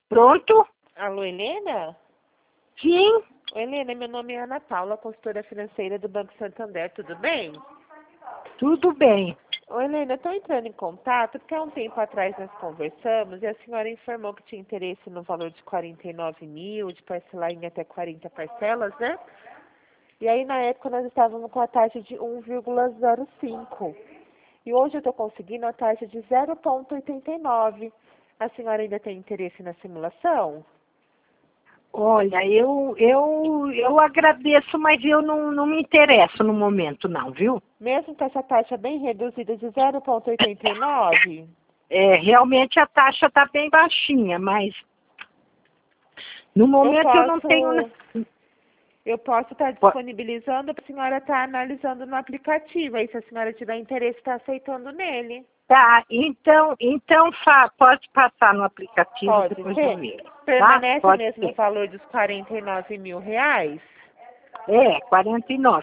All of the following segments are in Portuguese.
Pronto? Alô, Helena? Sim. Helena, meu nome é Ana Paula, consultora financeira do Banco Santander, tudo bem? Tudo bem. Ô, Helena, eu estou entrando em contato porque há um tempo atrás nós conversamos e a senhora informou que tinha interesse no valor de 49 mil, de parcelar em até 40 parcelas, né? E aí, na época, nós estávamos com a taxa de 1,05. E hoje eu estou conseguindo a taxa de 0,89. A senhora ainda tem interesse na simulação? Olha, eu agradeço, mas eu não me interesso no momento, não, viu? Mesmo com essa taxa bem reduzida de 0,89? Realmente a taxa está bem baixinha, mas no momento eu não tenho... Eu posso estar disponibilizando para a senhora estar analisando no aplicativo. Aí, se a senhora tiver interesse, está aceitando nele. Tá, então pode passar no aplicativo, Pode depois eu ser? vejo. Permanece Pode mesmo o ser. valor dos 49 mil reais? 49.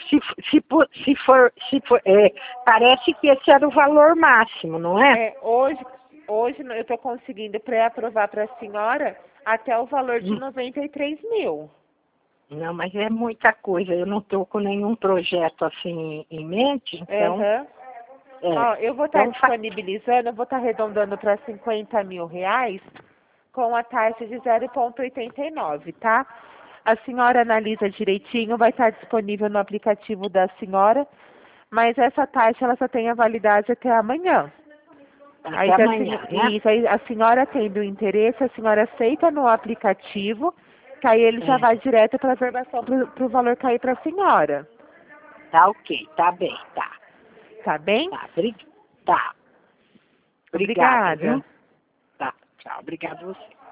Parece que esse era o valor máximo, não é? Hoje eu estou conseguindo pré-aprovar para a senhora até o valor de 93 mil. Não, mas é muita coisa. Eu não estou com nenhum projeto assim em mente, então... Ó, eu vou estar disponibilizando, eu vou estar arredondando para 50 mil reais com a taxa de 0,89, tá? A senhora analisa direitinho, vai estar disponível no aplicativo da senhora, mas essa taxa ela só tem a validade até amanhã. Até amanhã, né? Isso, aí a senhora tendo interesse, a senhora aceita no aplicativo, que aí ele já vai direto para a verbação para o valor cair para a senhora. Tá ok, tá bem, tá. Tá bem? Tá. Obrigada. Viu? Tá, tchau. Obrigado a você.